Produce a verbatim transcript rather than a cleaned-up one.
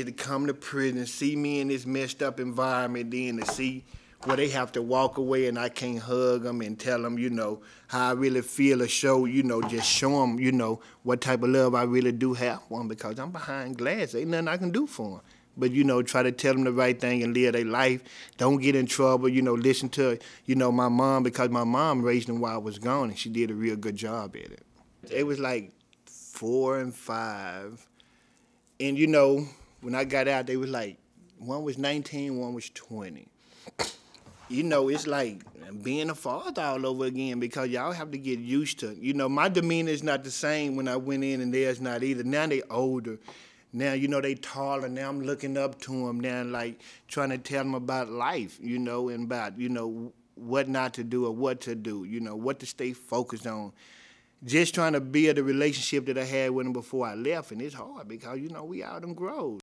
kids to come to prison, see me in this messed up environment, then to see where they have to walk away and I can't hug them and tell them, you know, how I really feel or show, you know, just show them, you know, what type of love I really do have for them because I'm behind glass. Ain't nothing I can do for them. But, you know, try to tell them the right thing and live their life. Don't get in trouble, you know, listen to, you know, my mom because my mom raised them while I was gone and she did a real good job at it. It was like four and five. And, you know, when I got out, they was like, one was nineteen, one was twenty. You know, it's like being a father all over again because y'all have to get used to it. You know, my demeanor is not the same when I went in and theirs not either. Now they older. Now, you know, they taller. Now I'm looking up to them now, like trying to tell them about life, you know, and about, you know, what not to do or what to do, you know, what to stay focused on. Just trying to build a relationship that I had with them before I left, and it's hard because, you know, we out and grow.